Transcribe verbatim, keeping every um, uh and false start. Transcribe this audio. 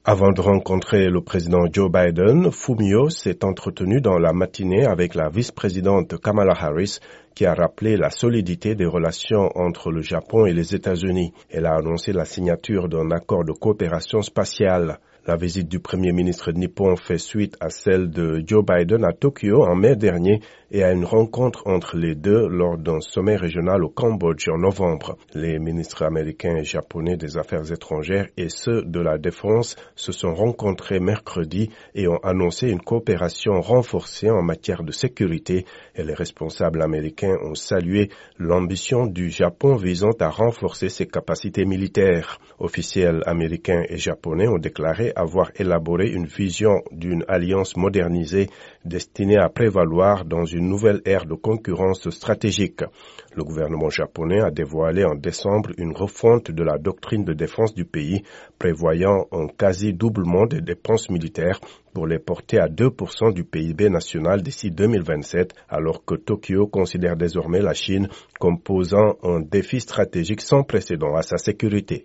Avant de rencontrer le président Joe Biden, Fumio s'est entretenu dans la matinée avec la vice-présidente Kamala Harris, qui a rappelé la solidité des relations entre le Japon et les États-Unis. Elle a annoncé la signature d'un accord de coopération spatiale. La visite du premier ministre nippon fait suite à celle de Joe Biden à Tokyo en mai dernier et à une rencontre entre les deux lors d'un sommet régional au Cambodge en novembre. Les ministres américains et japonais des Affaires étrangères et ceux de la Défense se sont rencontrés mercredi et ont annoncé une coopération renforcée en matière de sécurité, et les responsables américains ont salué l'ambition du Japon visant à renforcer ses capacités militaires. Officiels américains et japonais ont déclaré avoir élaboré une vision d'une alliance modernisée destinée à prévaloir dans une nouvelle ère de concurrence stratégique. Le gouvernement japonais a dévoilé en décembre une refonte de la doctrine de défense du pays, prévoyant un quasi-doublement des dépenses militaires pour les porter à deux pour cent du P I B national d'ici deux mille vingt-sept, alors que Tokyo considère désormais la Chine comme posant un défi stratégique sans précédent à sa sécurité.